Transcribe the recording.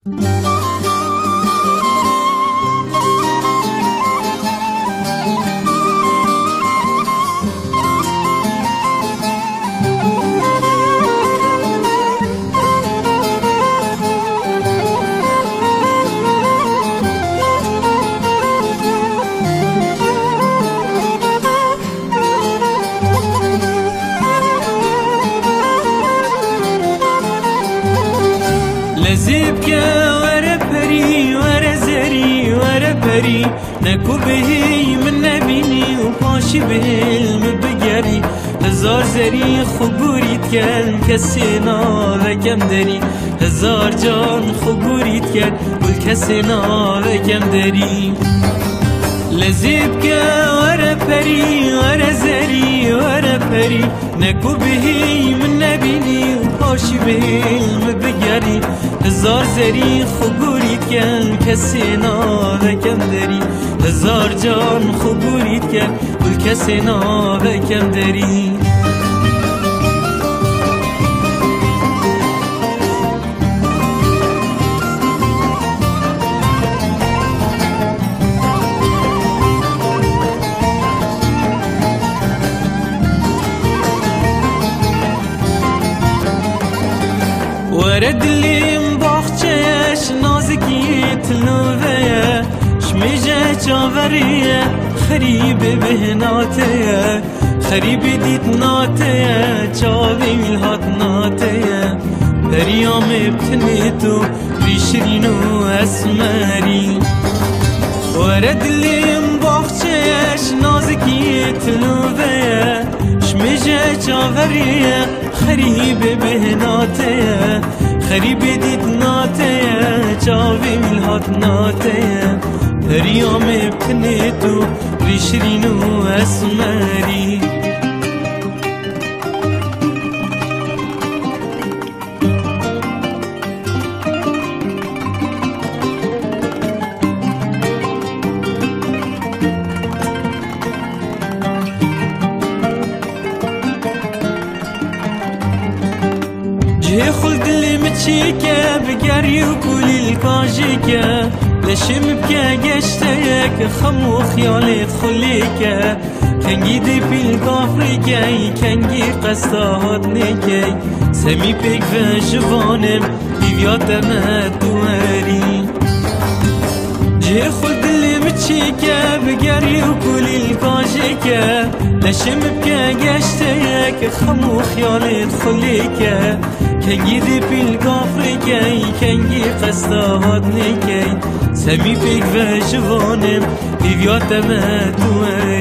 لزيبك ورا بري ورا زري ورا بري نكو بهي من نبيني وباشي بهل مبقري هزار زري خبوريت كان كسينا وكم دري هزار جان خبوريت كان والكسينا وكم دري لزيبك ورا بري ورا زري ورا بري نكو بهي من نبيني وباشي بهل مبقري هزار زری خبورید کن کسی ناوکم داری هزار جان خبورید کن کل کسی ناوکم داری ورد اللي مباخشش نازكي تلوذية شميجة جاورية خريب بهناتية خريب ديت ناتية جاوي ملهات ناتية دريام بتنيتو بيشرينو اسماري ورد اللي مباخشش نازكي تلوذية شميجة جاورية خريب بهناتية خريب ديت ناتية جاوي ملهات ناتية دريام بتنيتو ريشرينو اسماري جه خلد اللي متشيكا بقري وكل الكاجيكا لشم بكا قشتيك خمو خيالي تخليكا كنجي دي بالكافريكا كنجي قستا هاتنيكا سمي بيك فجوانم بيبيات ما دواري جه خلد اللي متشيكا بقري وكل الكاجيكا لشم بكا قشتيك خمو خيالي تخليكا كنجي دي بالكافريكا كنجي قستا هاتنيكا سمي بيك فجوانم بيبيات ما دواري